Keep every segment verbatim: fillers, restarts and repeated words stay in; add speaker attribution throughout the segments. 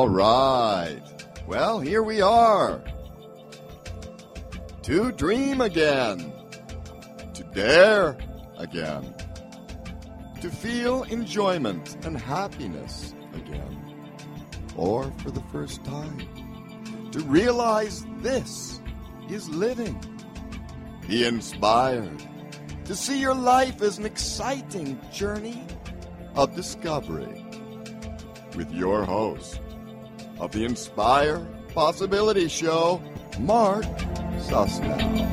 Speaker 1: right. Well, here we are. To dream again. To dare again. To feel enjoyment and happiness again. Or for the first time. To realize this is living. Be inspired. To see your life as an exciting journey of discovery. With your host of the Inspire Possibility Show, Mark Sussman.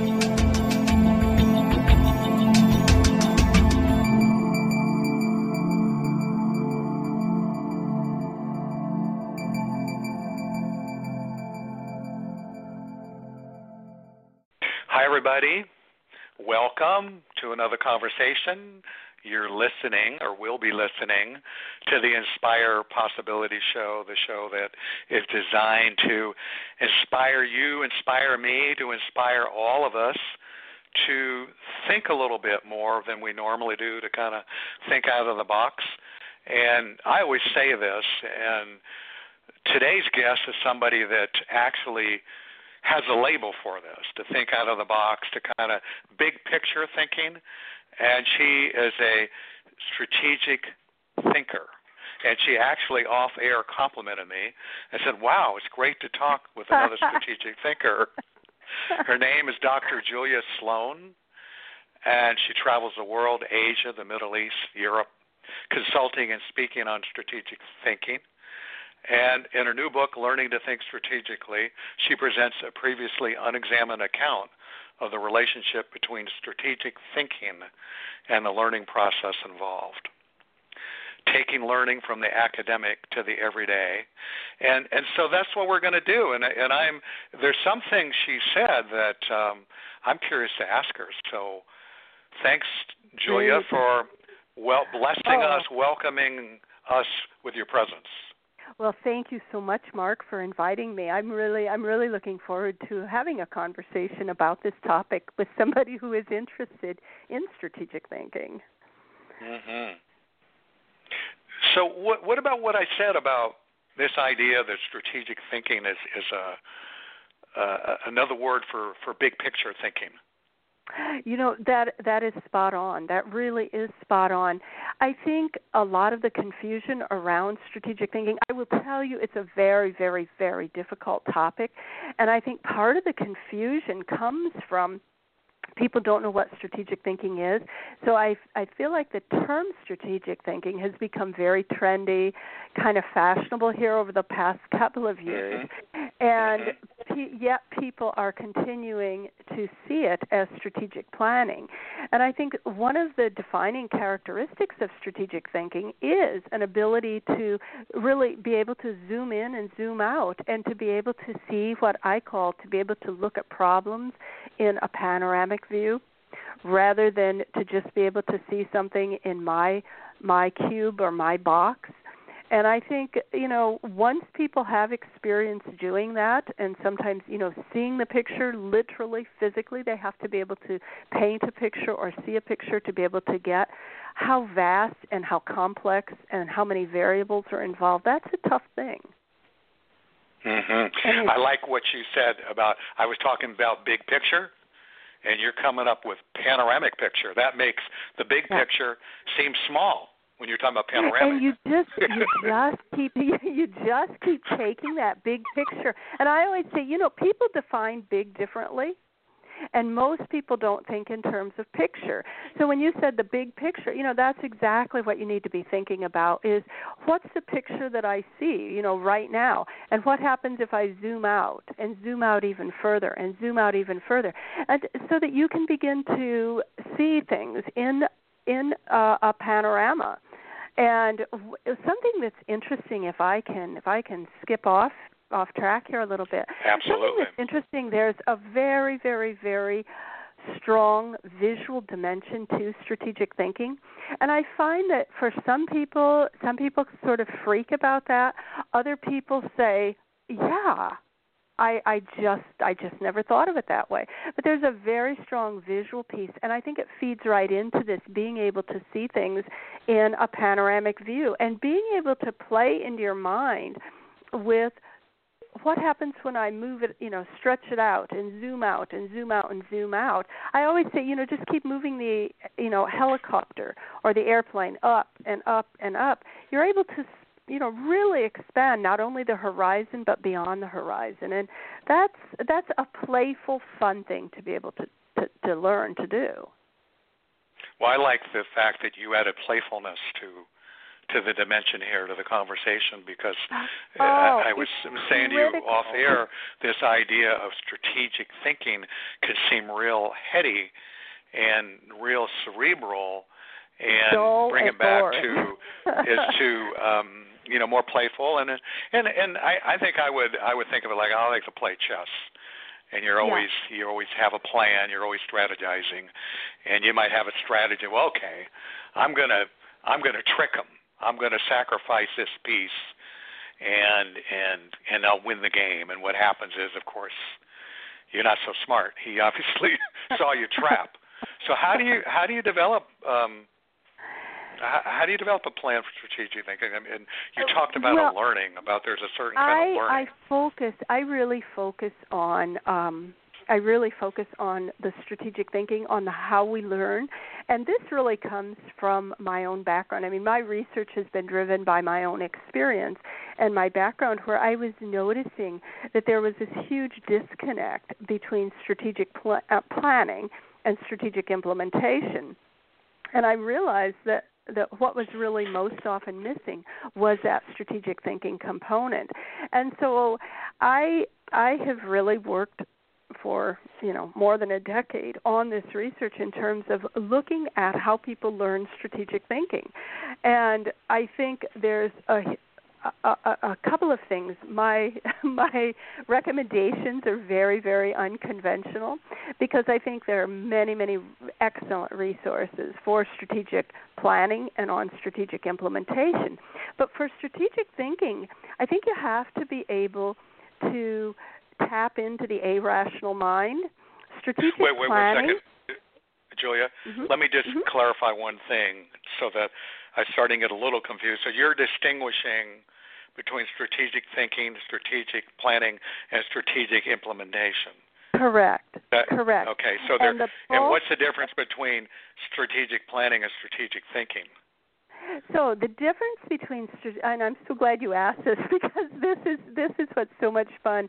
Speaker 2: Hi, everybody. Welcome to another conversation. You're listening, or will be listening, to the Inspire Possibility Show, the show that is designed to inspire you, inspire me, to inspire all of us to think a little bit more than we normally do, to kind of think out of the box. And I always say this, and today's guest is somebody that actually has a label for this, to think out of the box, to kind of big picture thinking. And she is a strategic thinker. And she actually off-air complimented me and said, wow, it's great to talk with another strategic thinker. Her name is Doctor Julia Sloan, and she travels the world, Asia, the Middle East, Europe, consulting and speaking on strategic thinking. And in her new book, Learning to Think Strategically, she presents a previously unexamined account of the relationship between strategic thinking and the learning process involved. Taking learning from the academic to the everyday. And and so that's what we're going to do. And, and I'm there's some things she said that um, I'm curious to ask her. So thanks, Julia, for well blessing
Speaker 3: oh.
Speaker 2: us, welcoming us with your presence.
Speaker 3: Well, thank you so much, Mark, for inviting me. I'm really, I'm really looking forward to having a conversation about this topic with somebody who is interested in strategic thinking.
Speaker 2: Mm-hmm. So, what, what about what I said about this idea that strategic thinking is is a uh, another word for, for big picture thinking?
Speaker 3: You know, that that is spot on. That really is spot on. I think a lot of the confusion around strategic thinking, I will tell you it's a very, very, very difficult topic. And I think part of the confusion comes from people don't know what strategic thinking is. So I, I feel like the term strategic thinking has become very trendy, kind of fashionable here over the past couple of years. Mm-hmm. And pe- yet people are continuing to see it as strategic planning. And I think one of the defining characteristics of strategic thinking is an ability to really be able to zoom in and zoom out and to be able to see what I call to be able to look at problems in a panoramic view rather than to just be able to see something in my my cube or my box. And I think, you know, once people have experience doing that and sometimes, you know, seeing the picture literally, physically, they have to be able to paint a picture or see a picture to be able to get how vast and how complex and how many variables are involved. That's a tough thing.
Speaker 2: Mm-hmm. I like what you said about, I was talking about big picture, and you're coming up with panoramic picture. That makes the big yeah. picture seem small when you're talking about panoramic.
Speaker 3: And you just you just keep you just keep taking that big picture. And I always say, you know, people define big differently. And most people don't think in terms of picture. So when you said the big picture, you know, that's exactly what you need to be thinking about is what's the picture that I see, you know, right now? And what happens if I zoom out and zoom out even further and zoom out even further? And so that you can begin to see things in in uh, a panorama. And w- something that's interesting, if I can if I can skip off off track here a little bit.
Speaker 2: Absolutely.
Speaker 3: Something that's interesting, there's a very, very, very strong visual dimension to strategic thinking. And I find that for some people, some people sort of freak about that. Other people say, yeah, I, I just I just never thought of it that way. But there's a very strong visual piece, and I think it feeds right into this, being able to see things in a panoramic view and being able to play into your mind with what happens when I move it, you know, stretch it out and zoom out and zoom out and zoom out. I always say, you know, just keep moving the, you know, helicopter or the airplane up and up and up. You're able to, you know, really expand not only the horizon but beyond the horizon. And that's that's a playful, fun thing to be able to, to, to learn to do.
Speaker 2: Well, I like the fact that you added playfulness to to the dimension here, to the conversation, because
Speaker 3: oh,
Speaker 2: I, I was saying to you
Speaker 3: critical.
Speaker 2: off air, this idea of strategic thinking can seem real heady and real cerebral, and
Speaker 3: Dull
Speaker 2: bring
Speaker 3: and
Speaker 2: it back
Speaker 3: boring.
Speaker 2: to is to um, you know, more playful, and and and I, I think I would I would think of it like I like to play chess. And you're always yeah. you always have a plan. You're always strategizing, and you might have a strategy. Well, okay, I'm gonna I'm gonna trick them. I'm going to sacrifice this piece, and and and I'll win the game. And what happens is, of course, you're not so smart. He obviously saw your trap. So how do you how do you develop um, how, how do you develop a plan for strategic thinking? I mean, you talked about
Speaker 3: well,
Speaker 2: a learning, about there's a certain kind
Speaker 3: I,
Speaker 2: of learning.
Speaker 3: I focus. I really focus on. Um, I really focus on the strategic thinking, on the how we learn, and this really comes from my own background. I mean, my research has been driven by my own experience and my background, where I was noticing that there was this huge disconnect between strategic pl- uh, planning and strategic implementation, and I realized that that what was really most often missing was that strategic thinking component. And so I I have really worked for, you know, more than a decade on this research in terms of looking at how people learn strategic thinking. And I think there's a A, a, a couple of things. My my recommendations are very, very unconventional, because I think there are many, many excellent resources for strategic planning and on strategic implementation. But for strategic thinking, I think you have to be able to tap into the irrational mind. Strategic
Speaker 2: wait, wait,
Speaker 3: planning.
Speaker 2: Wait, one second. Julia,
Speaker 3: mm-hmm.
Speaker 2: let me just
Speaker 3: mm-hmm.
Speaker 2: clarify one thing so that I'm starting to get a little confused. So you're distinguishing between strategic thinking, strategic planning, and strategic implementation.
Speaker 3: Correct.
Speaker 2: That,
Speaker 3: Correct.
Speaker 2: Okay. So there,
Speaker 3: and, the
Speaker 2: and what's the difference between strategic planning and strategic thinking?
Speaker 3: So the difference between, and I'm so glad you asked this, because this is this is what's so much fun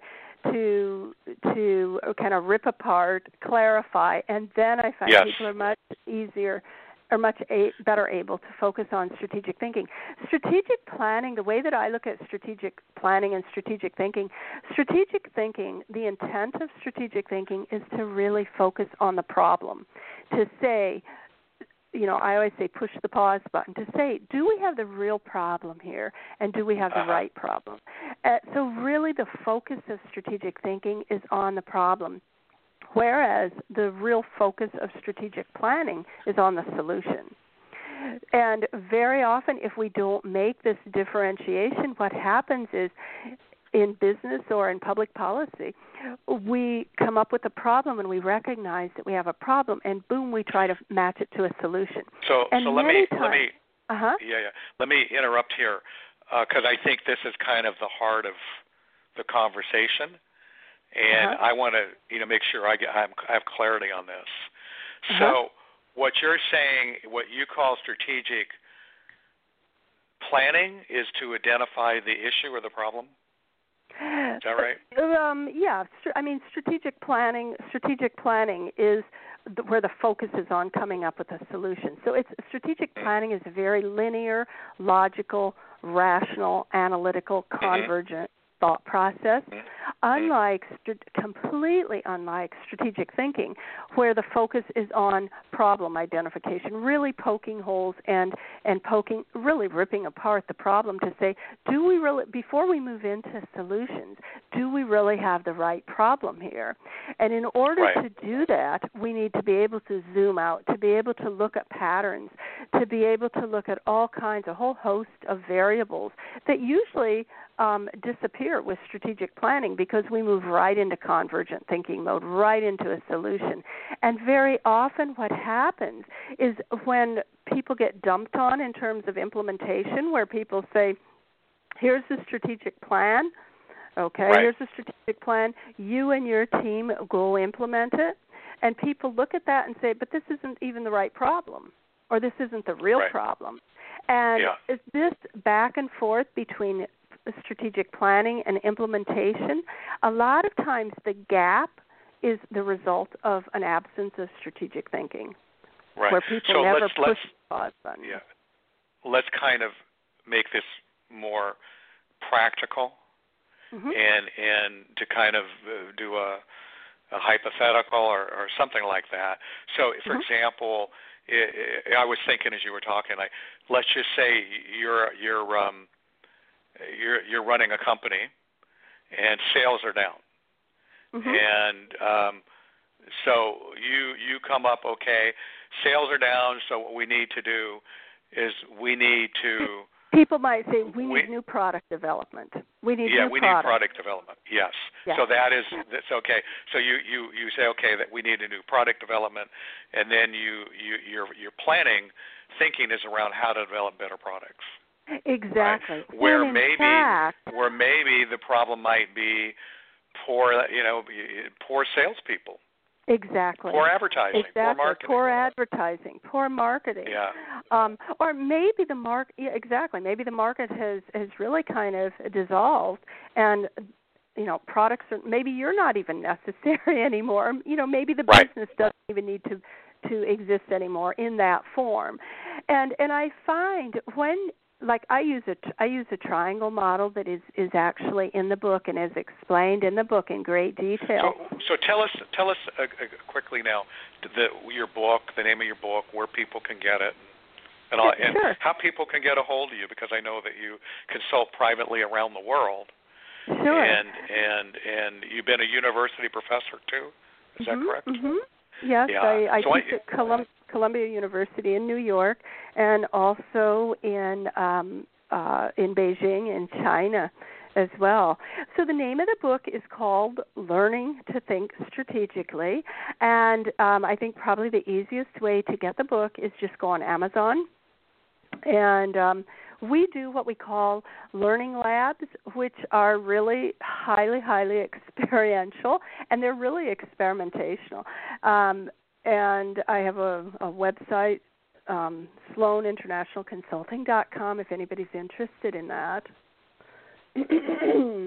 Speaker 3: to to kind of rip apart, clarify, and then I find
Speaker 2: yes.
Speaker 3: people are much easier, are much a, better able to focus on strategic thinking. Strategic planning, the way that I look at strategic planning and strategic thinking, strategic thinking, the intent of strategic thinking is to really focus on the problem, to say, you know, I always say push the pause button, to say, do we have the real problem here, and do we have the
Speaker 2: uh-huh.
Speaker 3: right problem? Uh, so really the focus of strategic thinking is on the problem, whereas the real focus of strategic planning is on the solution. And very often, if we don't make this differentiation, what happens is, in business or in public policy, we come up with a problem and we recognize that we have a problem, and boom, we try to match it to a solution.
Speaker 2: So,
Speaker 3: and
Speaker 2: so let me
Speaker 3: times,
Speaker 2: let me
Speaker 3: uh-huh.
Speaker 2: yeah yeah let me interrupt here, because uh, I think this is kind of the heart of the conversation, and
Speaker 3: uh-huh.
Speaker 2: I want to you know make sure I get I have clarity on this.
Speaker 3: Uh-huh.
Speaker 2: So, what you're saying, what you call strategic planning, is to identify the issue or the problem. Is that right?
Speaker 3: Um, yeah, I mean, strategic planning. Strategic planning is the, where the focus is on coming up with a solution. So, it's strategic planning is a very linear, logical, rational, analytical, convergent mm-hmm. thought process. Mm-hmm. Unlike, completely unlike strategic thinking, where the focus is on problem identification, really poking holes and, and poking, really ripping apart the problem to say, do we really, before we move into solutions, do we really have the right problem here? And in order
Speaker 2: right.
Speaker 3: to do that, we need to be able to zoom out, to be able to look at patterns, to be able to look at all kinds, a whole host of variables that usually um, disappear with strategic planning, because we move right into convergent thinking mode, right into a solution. And very often what happens is when people get dumped on in terms of implementation, where people say, here's the strategic plan. Okay,
Speaker 2: right.
Speaker 3: here's the strategic plan. You and your team go implement it. And people look at that and say, but this isn't even the right problem, or this isn't the real
Speaker 2: right.
Speaker 3: problem. And
Speaker 2: yeah.
Speaker 3: this back and forth between strategic planning and implementation, a lot of times the gap is the result of an absence of strategic thinking,
Speaker 2: right.
Speaker 3: where people
Speaker 2: so
Speaker 3: never
Speaker 2: let's,
Speaker 3: push
Speaker 2: let's,
Speaker 3: the pause button.
Speaker 2: Yeah. Let's kind of make this more practical,
Speaker 3: mm-hmm.
Speaker 2: and and to kind of uh, do a, a hypothetical or, or something like that. So, for
Speaker 3: mm-hmm.
Speaker 2: example, it, it, I was thinking as you were talking, like, let's just say you're you're um, you're you're running a company, and sales are down,
Speaker 3: mm-hmm.
Speaker 2: and um, so you you come up, okay, sales are down, so what we need to do is we need to.
Speaker 3: People might say we need
Speaker 2: we,
Speaker 3: new product development. We need
Speaker 2: yeah,
Speaker 3: new
Speaker 2: we
Speaker 3: product.
Speaker 2: need product development. Yes.
Speaker 3: yes.
Speaker 2: So that is that's okay. So you, you, you say okay that we need a new product development, and then you you your your planning thinking is around how to develop better products.
Speaker 3: Exactly.
Speaker 2: Right? Where
Speaker 3: and in
Speaker 2: maybe
Speaker 3: fact,
Speaker 2: where maybe the problem might be poor you know poor salespeople.
Speaker 3: Exactly.
Speaker 2: Poor advertising.
Speaker 3: Exactly.
Speaker 2: Poor marketing.
Speaker 3: Poor advertising. Poor marketing.
Speaker 2: Yeah.
Speaker 3: Um, or maybe the market. Yeah, exactly. Maybe the market has has really kind of dissolved, and you know, products are. Maybe you're not even necessary anymore. You know, maybe the
Speaker 2: right.
Speaker 3: business doesn't even need to to exist anymore in that form. And and I find when. Like I use a I use a triangle model that is, is actually in the book and is explained in the book in great detail.
Speaker 2: So, so tell us tell us uh, uh, quickly now the, your book, the name of your book, where people can get it, and, all, and
Speaker 3: sure.
Speaker 2: how people can get a hold of you, because I know that you consult privately around the world.
Speaker 3: Sure.
Speaker 2: And and and you've been a university professor too. Is
Speaker 3: mm-hmm,
Speaker 2: that correct?
Speaker 3: Mm-hmm. Yes,
Speaker 2: yeah.
Speaker 3: I, I
Speaker 2: so
Speaker 3: teach
Speaker 2: I,
Speaker 3: at Colum- Columbia University in New York, and also in um, uh, in Beijing in China as well. So the name of the book is called Learning to Think Strategically, and um, I think probably the easiest way to get the book is just go on Amazon, and um, we do what we call learning labs, which are really highly, highly experiential, and they're really experimentational. Um, and I have a, a website, um, Sloan International Consulting dot com, if anybody's interested in that.
Speaker 2: mm-hmm.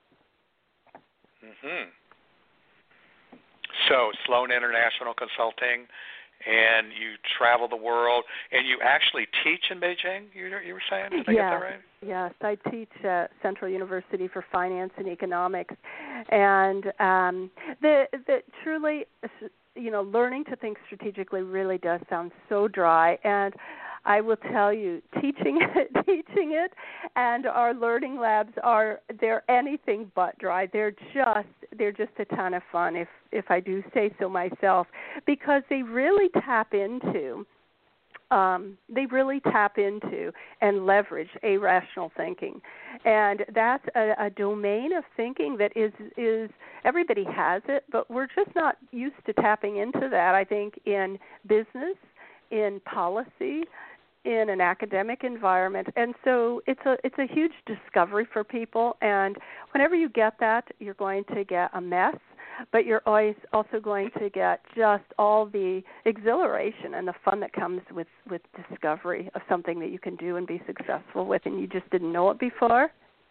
Speaker 2: So Sloan International Consulting. And you travel the world, and you actually teach in Beijing, you, you were saying? Did I
Speaker 3: yes,
Speaker 2: get that right?
Speaker 3: Yes, I teach at Central University for Finance and Economics. And um, the, the truly, you know, learning to think strategically really does sound so dry. And I will tell you, teaching it, teaching it, and our learning labs are they're anything but dry. They're just they're just a ton of fun, if if I do say so myself, because they really tap into um, they really tap into and leverage irrational thinking, and that's a, a domain of thinking that is is everybody has it, but we're just not used to tapping into that. I think in business, in policy, in an academic environment, and so it's a it's a huge discovery for people. And whenever you get that, you're going to get a mess, but you're always also going to get just all the exhilaration and the fun that comes with, with discovery of something that you can do and be successful with, and you just didn't know it before.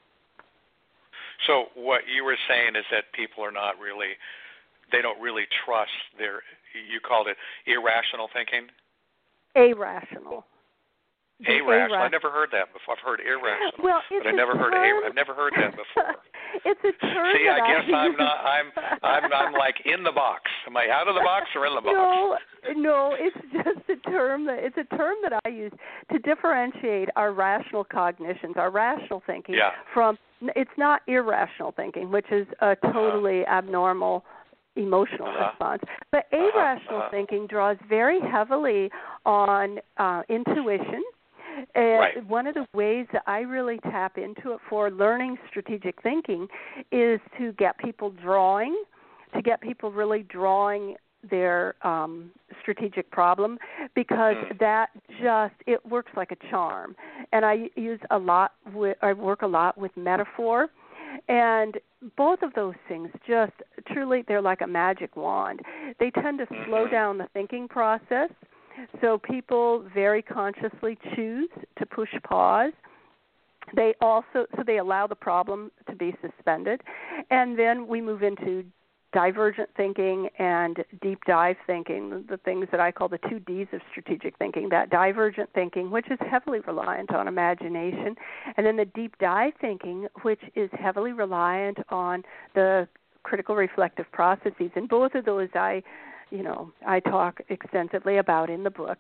Speaker 2: So what you were saying is that people are not really, they don't really trust their, you called it irrational thinking?
Speaker 3: Irrational.
Speaker 2: Irrational. I've never heard that before. I've heard irrational,
Speaker 3: well, it's
Speaker 2: but I never
Speaker 3: term...
Speaker 2: heard. A, I've never heard that before.
Speaker 3: It's a term.
Speaker 2: See,
Speaker 3: that
Speaker 2: I guess
Speaker 3: I
Speaker 2: I'm not. I'm. I'm. I'm like in the box. Am I out of the box or in the box?
Speaker 3: No, no. It's just a term that it's a term that I use to differentiate our rational cognitions, our rational thinking,
Speaker 2: yeah.
Speaker 3: from. It's not irrational thinking, which is a totally uh-huh. abnormal emotional
Speaker 2: uh-huh.
Speaker 3: response. But irrational
Speaker 2: uh-huh.
Speaker 3: thinking draws very heavily on uh, intuition. And
Speaker 2: right.
Speaker 3: one of the ways that I really tap into it for learning strategic thinking is to get people drawing, to get people really drawing their um, strategic problem, because
Speaker 2: mm.
Speaker 3: that just, it works like a charm. And I use a lot with, I work a lot with metaphor, and both of those things just truly, they're like a magic wand. They tend to
Speaker 2: mm-hmm.
Speaker 3: slow down the thinking process, so people very consciously choose to push pause. They also, so they allow the problem to be suspended, and then we move into divergent thinking and deep dive thinking, the things that I call the two Ds of strategic thinking, that divergent thinking, which is heavily reliant on imagination, and then the deep dive thinking, which is heavily reliant on the critical reflective processes. And both of those I, you know, I talk extensively about in the book.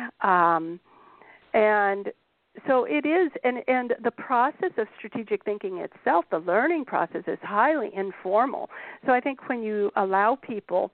Speaker 3: Um, and So it is, and, and the process of strategic thinking itself, the learning process, is highly informal. So I think when you allow people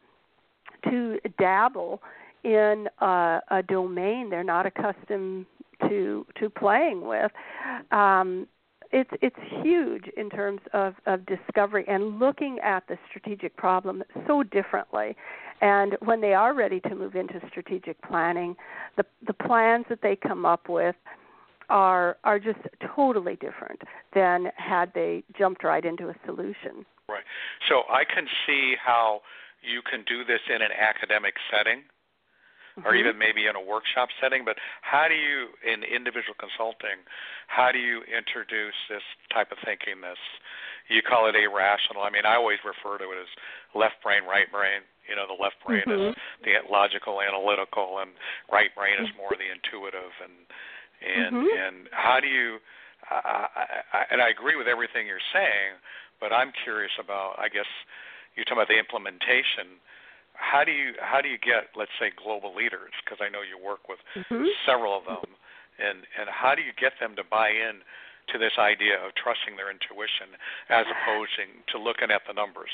Speaker 3: to dabble in a, a domain they're not accustomed to to playing with, um, it's it's huge in terms of, of discovery and looking at the strategic problem so differently. And when they are ready to move into strategic planning, the the plans that they come up with are are just totally different than had they jumped right into a solution.
Speaker 2: Right. So I can see how you can do this in an academic setting, mm-hmm. or even maybe in a workshop setting, but how do you, in individual consulting, how do you introduce this type of thinking, this, you call it irrational. I mean, I always refer to it as left brain, right brain. You know, the left brain mm-hmm. is the logical, analytical, and right brain is more the intuitive. And and mm-hmm. and how do you, uh, I, and I agree with everything you're saying, but I'm curious about, I guess, you're talking about the implementation. How do you how do you get, let's say, global leaders? Because I know you work with mm-hmm. several of them, and and how do you get them to buy in to this idea of trusting their intuition as opposed to looking at the numbers?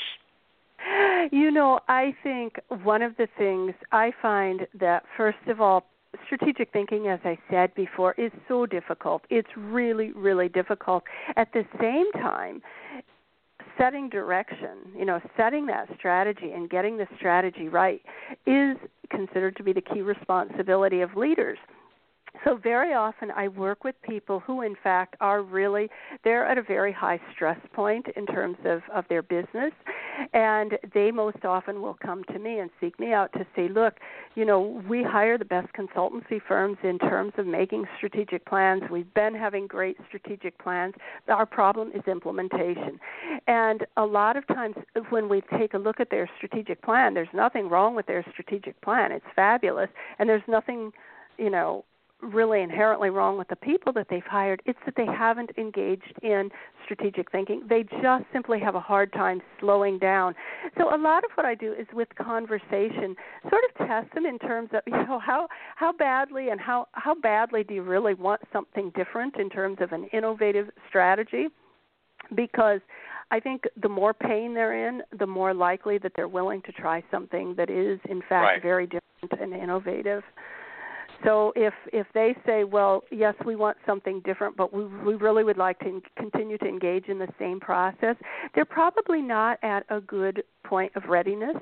Speaker 3: You know, I think one of the things I find that, first of all, strategic thinking, as I said before, is so difficult. It's really, really difficult. At the same time, setting direction, you know, setting that strategy and getting the strategy right is considered to be the key responsibility of leaders. So very often I work with people who, in fact, are really, they're at a very high stress point in terms of, of their business, and they most often will come to me and seek me out to say, look, you know, we hire the best consultancy firms in terms of making strategic plans. We've been having great strategic plans. Our problem is implementation. And a lot of times when we take a look at their strategic plan, there's nothing wrong with their strategic plan. It's fabulous, and there's nothing, you know, really inherently wrong with the people that they've hired. It's that they haven't engaged in strategic thinking. They just simply have a hard time slowing down. So a lot of what I do is with conversation, sort of test them in terms of, you know, how how badly and how, how badly do you really want something different in terms of an innovative strategy? Because I think the more pain they're in, the more likely that they're willing to try something that is, in fact,
Speaker 2: right.
Speaker 3: very different and innovative. So if if they say, well, yes, we want something different, but we, we really would like to continue to engage in the same process, they're probably not at a good point of readiness.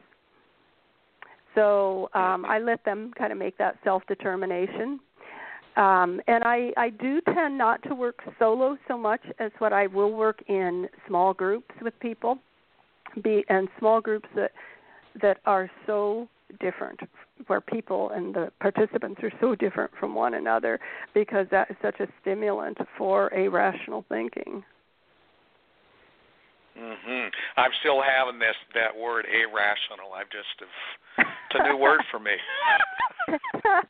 Speaker 3: So um, I let them kind of make that self-determination. Um, and I, I do tend not to work solo so much as what I will work in small groups with people, be and small groups that that are so different, where people and the participants are so different from one another, because that is such a stimulant for irrational thinking.
Speaker 2: Mm-hmm. I'm still having this that word irrational. I've just it's a new word for me.
Speaker 3: it's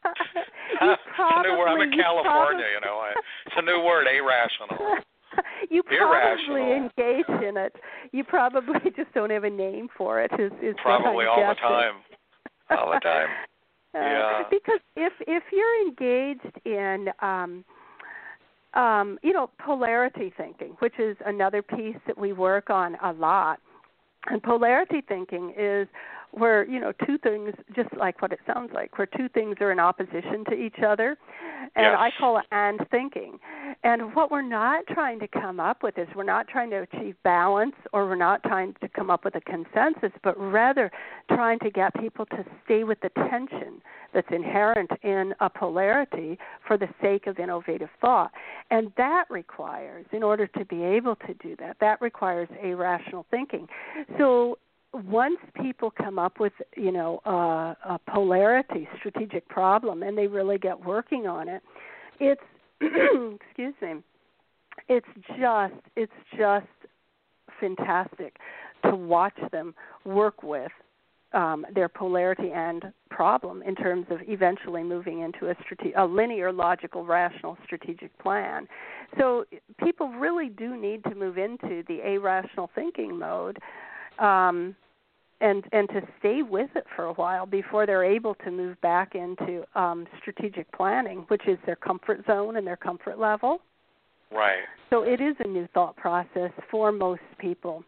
Speaker 2: a new word. I'm in California, you know. I, it's a new word, irrational.
Speaker 3: You probably
Speaker 2: irrational.
Speaker 3: engage in it. You probably just don't have a name for it. Is, is
Speaker 2: probably all the time. All the time. Yeah.
Speaker 3: Uh, because if if you're engaged in, um, um, you know, polarity thinking, which is another piece that we work on a lot, and polarity thinking is where, you know, two things, just like what it sounds like, where two things are in opposition to each other, and
Speaker 2: yes.
Speaker 3: I call it and thinking. And what we're not trying to come up with is we're not trying to achieve balance, or we're not trying to come up with a consensus, but rather trying to get people to stay with the tension that's inherent in a polarity for the sake of innovative thought. And that requires, in order to be able to do that, that requires irrational thinking. So once people come up with, you know, a, a polarity strategic problem and they really get working on it, it's excuse me, it's just it's just fantastic to watch them work with um, their polarity and problem in terms of eventually moving into a, strate- a linear, logical, rational strategic plan. So people really do need to move into the irrational thinking mode um, and and to stay with it for a while before they're able to move back into um, strategic planning, which is their comfort zone and their comfort level.
Speaker 2: Right.
Speaker 3: So it is a new thought process for most people.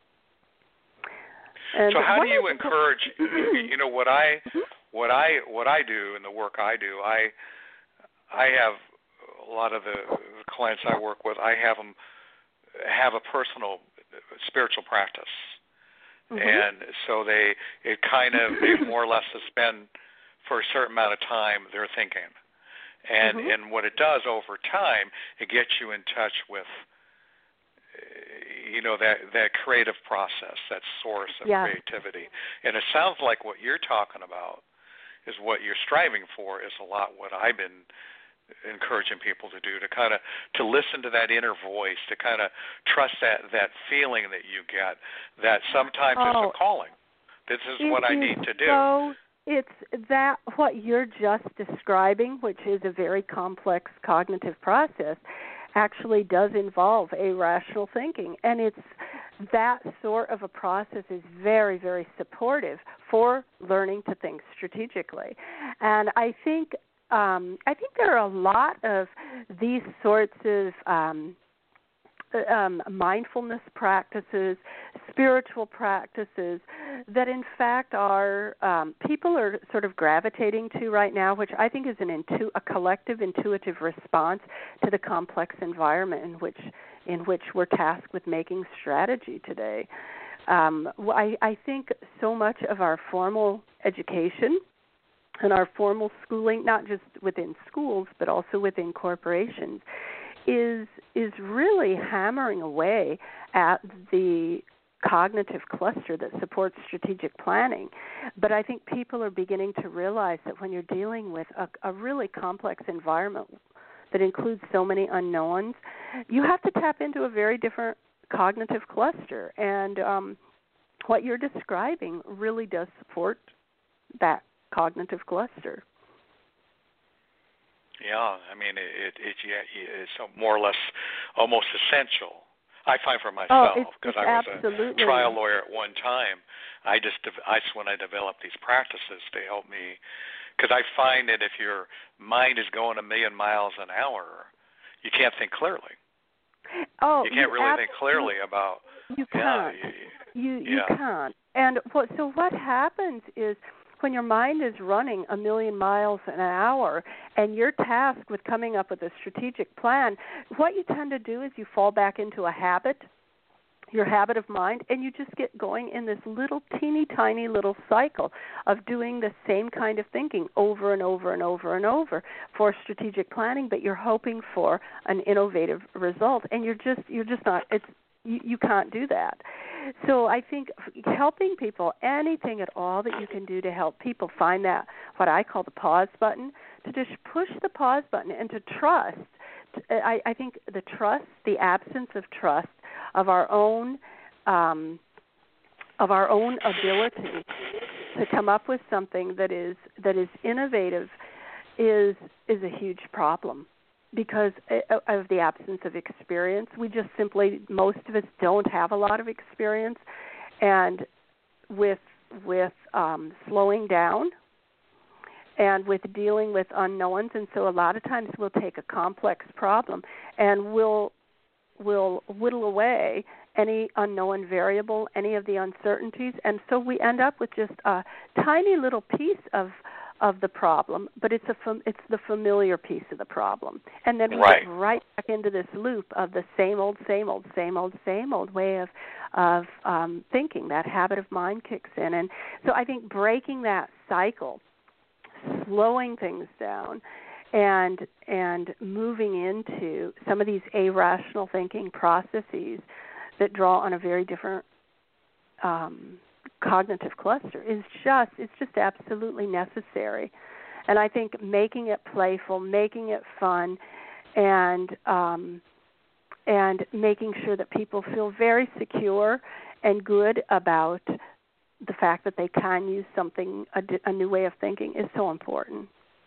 Speaker 3: And
Speaker 2: so how do you
Speaker 3: the,
Speaker 2: encourage? You know what I what I what I do in the work I do. I I have a lot of the clients I work with. I have them have a personal spiritual practice. Mm-hmm. And so they, it kind of, they more or less suspend for a certain amount of time their thinking. And mm-hmm. and what it does over time, it gets you in touch with, you know, that, that creative process, that source of yeah. creativity. And it sounds like what you're talking about is what you're striving for is a lot what I've been encouraging people to do, to kind of to listen to that inner voice, to kind of trust that that feeling that you get, that sometimes oh, it's a calling. This is what I need to do.
Speaker 3: So it's that what you're just describing, which is a very complex cognitive process, actually does involve irrational thinking, and it's that sort of a process is very, very supportive for learning to think strategically. And I think Um, I think there are a lot of these sorts of um, um, mindfulness practices, spiritual practices that in fact are um, people are sort of gravitating to right now, which I think is an intu- a collective intuitive response to the complex environment in which in which we're tasked with making strategy today. Um, I, I think so much of our formal education and our formal schooling, not just within schools, but also within corporations, is is really hammering away at the cognitive cluster that supports strategic planning. But I think people are beginning to realize that when you're dealing with a, a really complex environment that includes so many unknowns, you have to tap into a very different cognitive cluster. And um, what you're describing really does support that cognitive cluster.
Speaker 2: Yeah, I mean, it, it, it, it's more or less almost essential. I find for myself, because
Speaker 3: oh,
Speaker 2: I was
Speaker 3: absolutely.
Speaker 2: a trial lawyer at one time, I just, I just when I developed these practices to help me, because I find that if your mind is going a million miles an hour, you can't think clearly.
Speaker 3: Oh,
Speaker 2: you can't
Speaker 3: you
Speaker 2: really
Speaker 3: ab-
Speaker 2: think clearly about.
Speaker 3: You can't.
Speaker 2: Yeah,
Speaker 3: you you,
Speaker 2: yeah.
Speaker 3: you can't. And what, so what happens is, when your mind is running a million miles an hour and you're tasked with coming up with a strategic plan, what you tend to do is you fall back into a habit, your habit of mind, and you just get going in this little teeny tiny little cycle of doing the same kind of thinking over and over and over and over for strategic planning, but you're hoping for an innovative result, and you're just you're just not it's you, you can't do that. So I think helping people, anything at all that you can do to help people find that, what I call the pause button, to just push the pause button and to trust. I, I think the trust, the absence of trust of our own, um, of our own ability to come up with something that is that is innovative, is is a huge problem. Because of the absence of experience. We just simply, most of us don't have a lot of experience. And with with um, slowing down and with dealing with unknowns, and so a lot of times we'll take a complex problem and we'll, we'll whittle away any unknown variable, any of the uncertainties, and so we end up with just a tiny little piece of of the problem, but it's a fam- it's the familiar piece of the problem, and then we
Speaker 2: right.
Speaker 3: get right back into this loop of the same old, same old, same old, same old way of of um, thinking. That habit of mind kicks in, and so I think breaking that cycle, slowing things down, and and moving into some of these irrational thinking processes that draw on a very different um, cognitive cluster is just it's just absolutely necessary. And I think making it playful, making it fun, and um, and making sure that people feel very secure and good about the fact that they can use something, a, a new way of thinking, is so important.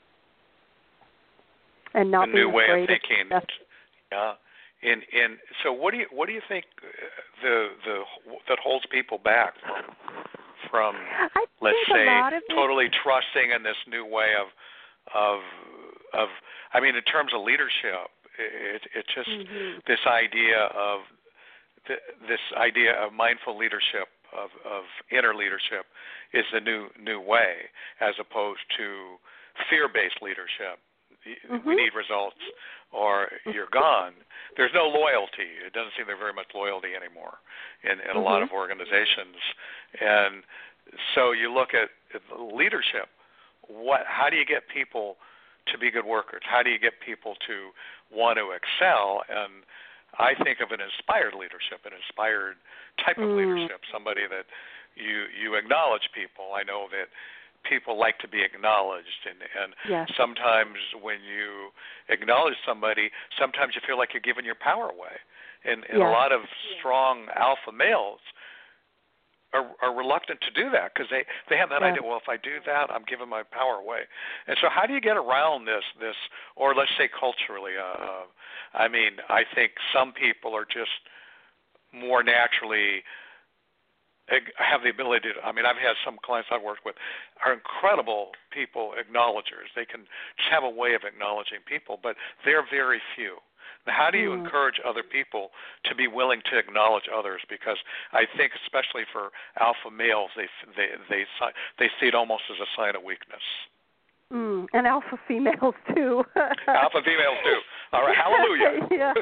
Speaker 3: And not
Speaker 2: a
Speaker 3: being
Speaker 2: new way
Speaker 3: afraid
Speaker 2: of thinking.
Speaker 3: Of
Speaker 2: yeah. And and so what do you what do you think the the that holds people back from from
Speaker 3: I
Speaker 2: let's
Speaker 3: think
Speaker 2: say
Speaker 3: a lot of
Speaker 2: totally
Speaker 3: it,
Speaker 2: trusting in this new way of of of I mean in terms of leadership, it it just
Speaker 3: mm-hmm.
Speaker 2: this idea of th- this idea of mindful leadership of of inner leadership is the new new way, as opposed to fear-based leadership.
Speaker 3: Mm-hmm.
Speaker 2: We need results or you're gone. There's no loyalty. It doesn't seem there's very much loyalty anymore in, in
Speaker 3: mm-hmm.
Speaker 2: a lot of organizations. And so you look at leadership. What? How do you get people to be good workers? How do you get people to want to excel? And I think of an inspired leadership, an inspired type of
Speaker 3: mm.
Speaker 2: leadership, somebody that you, you acknowledge people. I know that people like to be acknowledged, and, and
Speaker 3: yes.
Speaker 2: sometimes when you acknowledge somebody, sometimes you feel like you're giving your power away. And, and
Speaker 3: yes.
Speaker 2: a lot of strong alpha males are, are reluctant to do that because they, they have that
Speaker 3: yes.
Speaker 2: idea, well, if I do that, I'm giving my power away. And so how do you get around this, this or let's say culturally? Uh, I mean, I think some people are just more naturally have the ability to, I mean, I've had some clients I've worked with are incredible people acknowledgers. They can just have a way of acknowledging people, but they're very few. Now, how do you
Speaker 3: mm.
Speaker 2: encourage other people to be willing to acknowledge others? Because I think, especially for alpha males, they they they they see it almost as a sign of weakness.
Speaker 3: Mm, and alpha females too.
Speaker 2: Alpha females too. All right, hallelujah.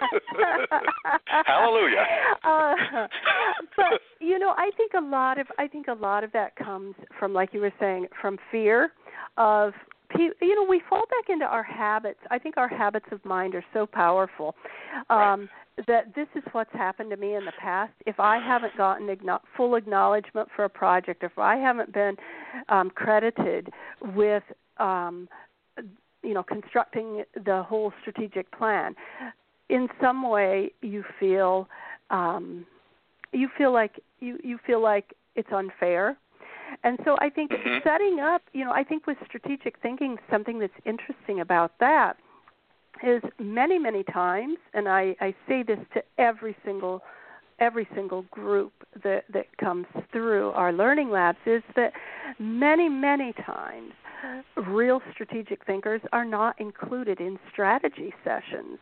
Speaker 2: Hallelujah.
Speaker 3: Uh, but you know, I think a lot of I think a lot of that comes from, like you were saying, from fear of. You know, we fall back into our habits. I think our habits of mind are so powerful um, right. that this is what's happened to me in the past. If I haven't gotten igno- full acknowledgement for a project, if I haven't been um, credited with, um, you know, constructing the whole strategic plan, in some way you feel um, you feel like you, you feel like it's unfair. And so I think mm-hmm. setting up, you know, I think with strategic thinking, something that's interesting about that is many, many times, and I, I say this to every single every single group that, that comes through our learning labs, is that many, many times real strategic thinkers are not included in strategy sessions.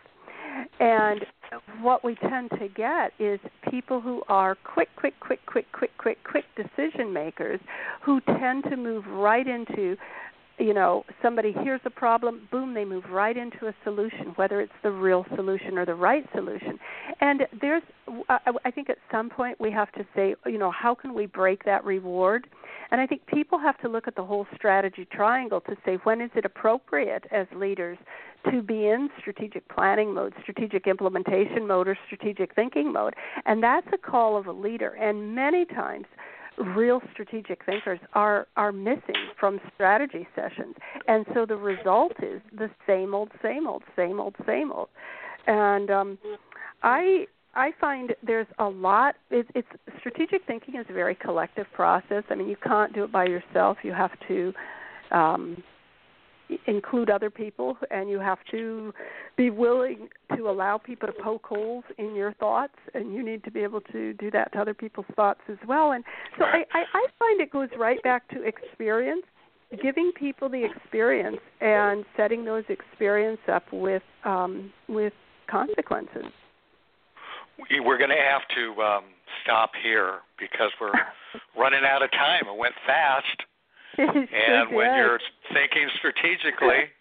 Speaker 3: And what we tend to get is people who are quick, quick, quick, quick, quick, quick, quick decision makers who tend to move right into, you know, somebody hears a problem, boom, they move right into a solution, whether it's the real solution or the right solution. And there's, I think at some point we have to say, you know, how can we break that reward? And I think people have to look at the whole strategy triangle to say, when is it appropriate as leaders to be in strategic planning mode, strategic implementation mode, or strategic thinking mode? And that's a call of a leader. And many times, real strategic thinkers are, are missing from strategy sessions. And so the result is the same old, same old, same old, same old. And um, I I find there's a lot, it, it's strategic thinking is a very collective process. I mean, you can't do it by yourself. You have to um, include other people, and you have to be willing to allow people to poke holes in your thoughts, and you need to be able to do that to other people's thoughts as well. And so I, I, I find it goes right back to experience, giving people the experience and setting those experience up with um, with consequences.
Speaker 2: We're going to have to um, stop here because we're running out of time. It went fast. and when
Speaker 3: did.
Speaker 2: you're thinking strategically,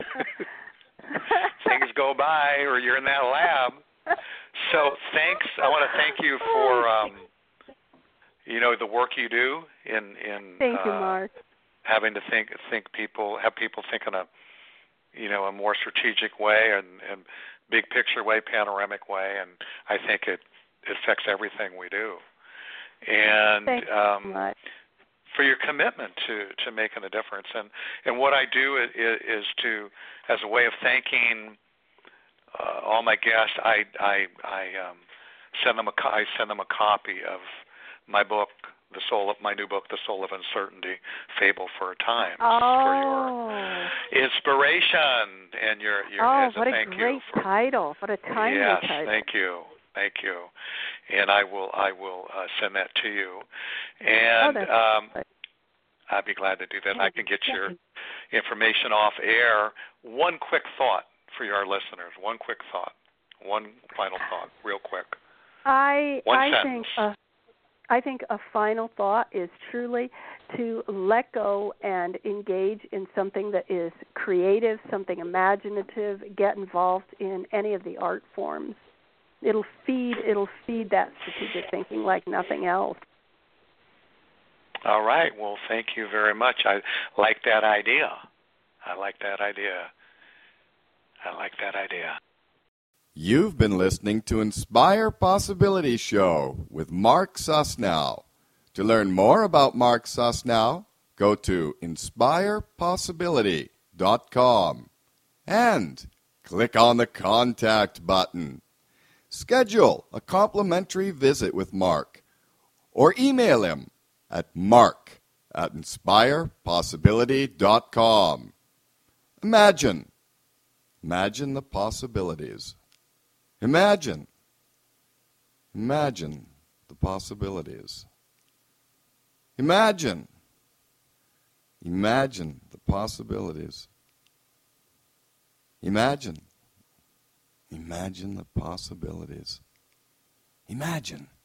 Speaker 2: things go by, or you're in that lab. So thanks. I want to thank you for um, you know the work you do in in
Speaker 3: thank
Speaker 2: uh,
Speaker 3: you, Mark.
Speaker 2: having to think think people have people think in a you know a more strategic way and, and big picture way, panoramic way, and I think it, it affects everything we do. And
Speaker 3: Thank
Speaker 2: um,
Speaker 3: you so much.
Speaker 2: for your commitment to, to making a difference. And, and what I do is, is to, as a way of thanking uh, all my guests, I, I, I um, send them a I send them a copy of my book, the soul of my new book, The Soul of Uncertainty: Fable for a Time,
Speaker 3: oh.
Speaker 2: for your inspiration and your your
Speaker 3: oh,
Speaker 2: as a
Speaker 3: what
Speaker 2: thank
Speaker 3: a great
Speaker 2: you for,
Speaker 3: title! What a timely
Speaker 2: yes,
Speaker 3: title!
Speaker 2: thank you. Thank you, and I will I will uh, send that to you, and
Speaker 3: oh,
Speaker 2: um,
Speaker 3: good.
Speaker 2: I'd be glad to do that. I can get your information off air. One quick thought for our listeners. One quick thought. One final thought, real quick.
Speaker 3: I
Speaker 2: One
Speaker 3: I
Speaker 2: sentence.
Speaker 3: think a, I think a final thought is truly to let go and engage in something that is creative, something imaginative. Get involved in any of the art forms. It'll feed it'll feed that strategic thinking like nothing else.
Speaker 2: All right. Well, thank you very much. I like that idea. I like that idea. I like that idea.
Speaker 1: You've been listening to Inspire Possibility Show with Mark Susnow. To learn more about Mark Susnow, go to inspire possibility dot com and click on the Contact button. Schedule a complimentary visit with Mark or email him at mark at inspire possibility dot com. Imagine. Imagine the possibilities. Imagine. Imagine the possibilities. Imagine. Imagine the possibilities. Imagine. Imagine the possibilities. Imagine.